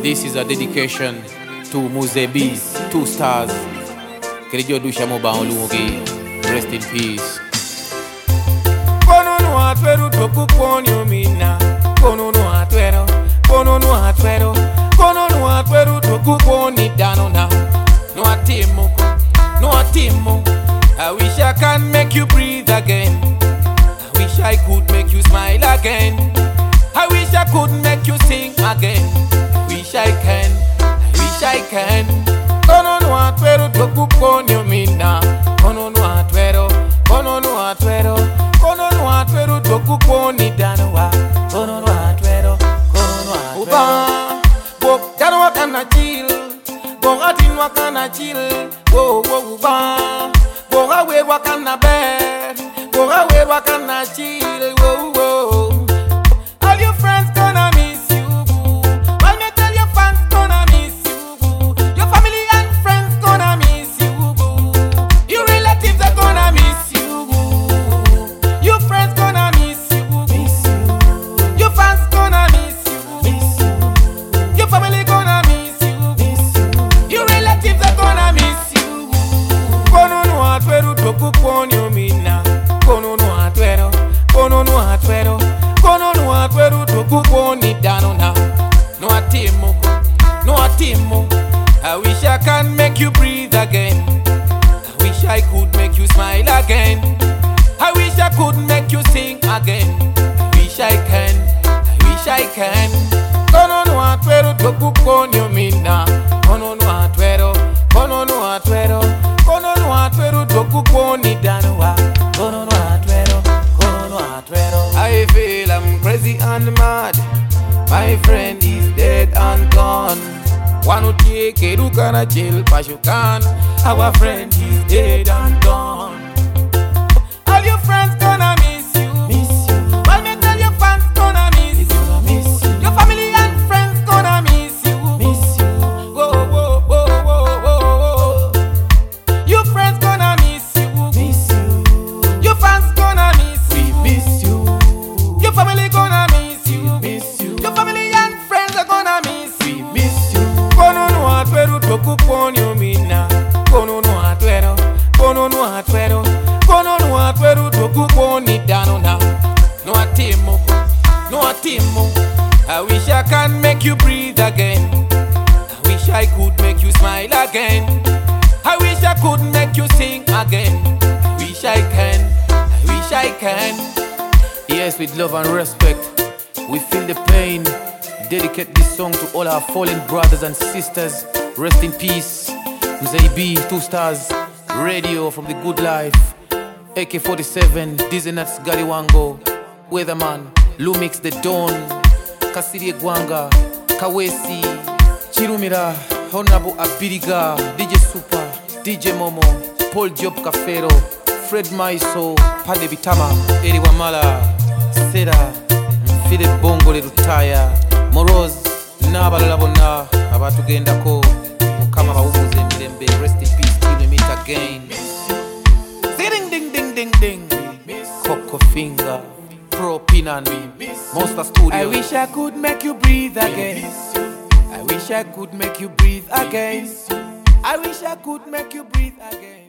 This is a dedication to Muzebi, 2 stars. Kirijo dusha moba olungi. Rest in peace. Kono no atwero toku konyo mina. Kono no atwero. Kono no atwero. Kono no atwero toku koni dano na. No atimo. No atimo. I wish I can make you breathe again. I wish I could make you smile again. I wish I could make you sing again. I wish I can. I wish I can. Kono no atwero toku konyo mina. Kono no atwero. Kono no atwero. Kono no atwero toku koni dano wa. Kono no atwero. Kono no atwero. Uba. Bo dano wa kana chill. Bo atin wa kana chill. Wo wo uba. Go away, walk on the bed. Go away, walk on the chill. Whoa, whoa. All your friends gonna miss you, boo. Well, me tell your fans gonna miss you, boo. Your family and friends gonna miss you, boo. Your relatives are gonna miss you, boo. Your friends gonna miss you, boo. Your fans gonna miss you, boo. Your family gonna miss you, boo. Your relatives are gonna miss you, boo. Kono no atwero toku konyo mina. Kono no atwero. Kono no atwero. Kono no atwero toku koni dano na. No atimo. No atimo. I wish I can make you breathe again. I wish I could make you smile again. I wish I could make you sing again. I wish I can. I wish I can. Kono no atwero toku konyo mina. Kono no atwero. Kono no atwero. Kono no atwero toku koni dano wa. Kono no atwero. Kono no atwero. I feel I'm crazy and mad. My friend is dead and gone. Wanu tie keruka na chill pashukan. Our friend is dead and gone. All your friends gonna miss you. Miss you. Well, me tell your fans gonna miss you. Gonna miss you. Your family and friends gonna miss you. Miss you. Whoa, whoa, whoa, whoa, whoa, whoa. Your friends gonna miss you. Miss you. Your fans gonna miss you. We miss you. Your family gonna miss you. Miss you. Your family and friends are gonna miss you. We miss you. Kono no atwero toku konyo mina. Kono no atwero. Kono no atwero. Kono no atwero toku koni dano na. No atimo. No atimo. I wish I can make you breathe again. I wish I could make you smile again. I wish I could make you sing again. I wish I can. I wish I can. Yes, with love and respect, we feel the pain. Dedicate this song to all our fallen brothers and sisters. Rest in peace. Muzebi, 2 stars. Radio from the good life. AK-47, Dizzy Nuts, Gary Wango, Weatherman, Lumix the Dawn, Kasiri Gwanga, Kawesi, Chirumira, Honorable Abiriga, DJ Super, DJ Momo, Paul Job Cafero, Fred Maiso, Pade Vitama, Eri Wamala, Seda, Philip Bongo Lerutaya, Moroz, Nabalabona, Abatugendako, Mukama Bawuze Milembe, rest in peace, till we meet again. Ding ding ding ding ding. Coco Finger, Pro Pinan, Monster Studio. I wish I could make you breathe again. I wish I could make you breathe again. I wish I could make you breathe again.